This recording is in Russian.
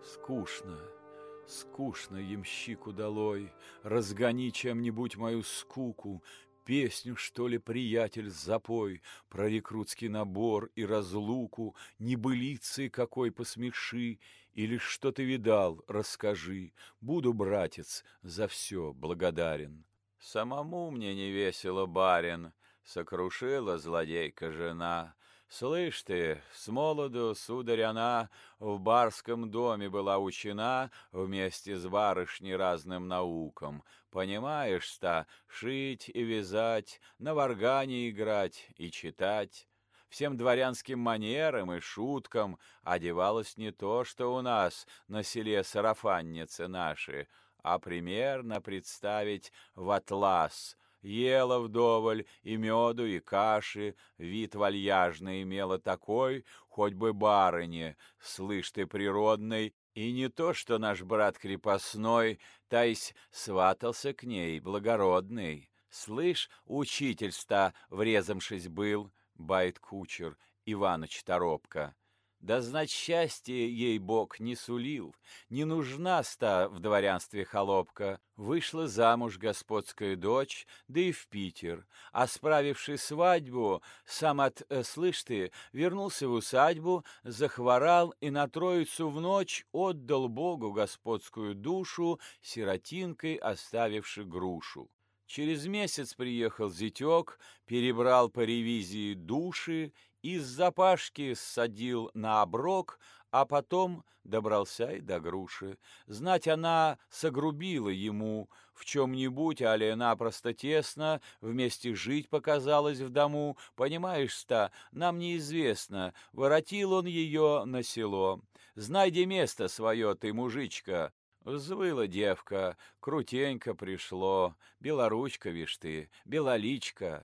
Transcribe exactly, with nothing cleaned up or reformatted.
Скучно, скучно, ямщику долой, разгони чем-нибудь мою скуку, песню, что ли, приятель, запой про рекрутский набор и разлуку, небылицы какой посмеши, или что ты видал, расскажи, буду, братец, за все благодарен. Самому мне не весело, барин, сокрушила злодейка жена. Слышь ты, с молоду, сударь, она в барском доме была учена вместе с барышней разным наукам. Понимаешь-ста, шить и вязать, на варгане играть и читать. Всем дворянским манерам и шуткам одевалась не то, что у нас на селе сарафанницы наши, а примерно представить в атлас. Ела вдоволь и меду, и каши, вид вальяжный имела такой, хоть бы барыне, слышь ты, природный, и не то, что наш брат крепостной, тайсь сватался к ней, благородный. Слышь, учитель-ста, врезамшись был, бает кучер Иваныч Торопко. Да знать, счастье ей Бог не сулил, не нужна-ста в дворянстве холопка. Вышла замуж господская дочь, да и в Питер, а справивши свадьбу, сам от, э, слышь ты, вернулся в усадьбу, захворал и на Троицу в ночь отдал Богу господскую душу, сиротинкой оставивши грушу. Через месяц приехал зятек, перебрал по ревизии души, из запашки ссадил на оброк, а потом добрался и до груши. Знать, она согрубила ему в чем-нибудь, али напросто тесно, вместе жить показалось в дому. Понимаешь-ста, нам неизвестно, воротил он ее на село. Знай, где место свое ты, мужичка. Взвыла девка, крутенько пришло, белоручка, вишь ты, белоличка.